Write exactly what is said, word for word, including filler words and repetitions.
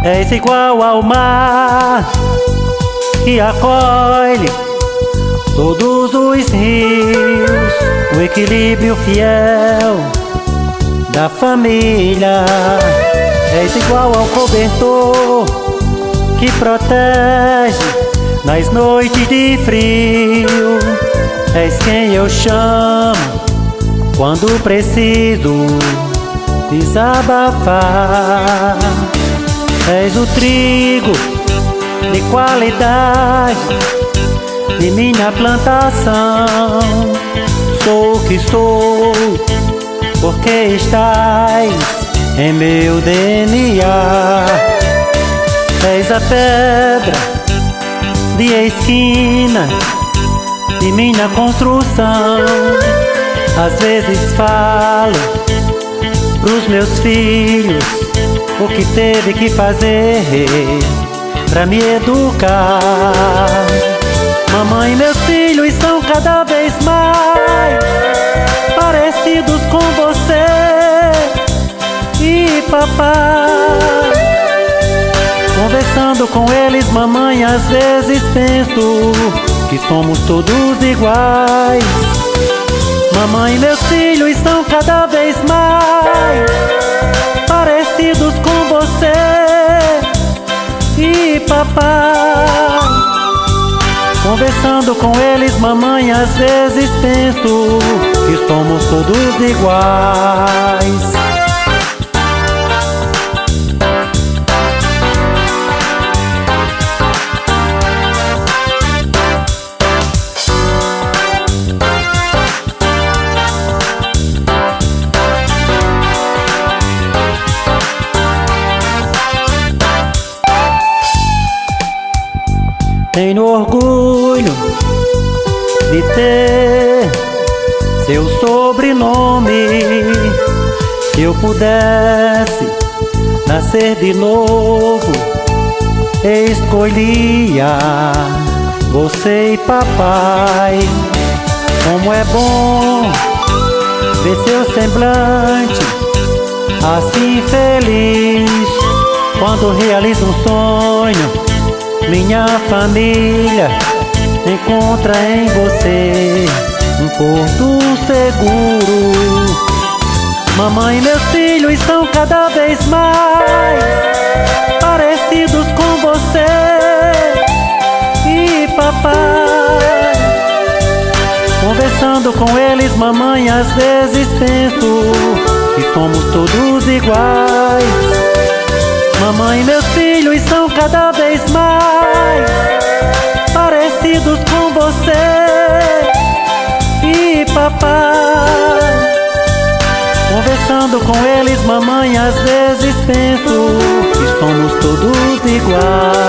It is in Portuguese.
És igual ao mar que acolhe todos os rios, o equilíbrio fiel da família. És igual ao cobertor que protege nas noites de frio. És quem eu chamo quando preciso desabafar. És o trigo de qualidade de minha plantação. Sou o que sou porque estás em meu D N A. És a pedra de esquina de minha construção. Às vezes falo pros meus filhos o que teve que fazer pra me educar. Mamãe e meus filhos são cada vez mais parecidos com você e papai. Conversando com eles, mamãe, às vezes penso que somos todos iguais. Mamãe e meus filhos são cada vez mais parecidos com você e papai. Conversando com eles, mamãe, às vezes penso que somos todos iguais. Tenho orgulho de ter seu sobrenome. Se eu pudesse nascer de novo, escolhia você e papai. Como é bom ver seu semblante assim feliz quando realiza um sonho. Minha família encontra em você um porto seguro. Mamãe e meus filhos são cada vez mais parecidos com você e papai. Conversando com eles, mamãe, às vezes penso que somos todos iguais. Mamãe e meus filhos são cada vez mais parecidos com você e papai. Conversando com eles, mamãe, às vezes penso que somos todos iguais.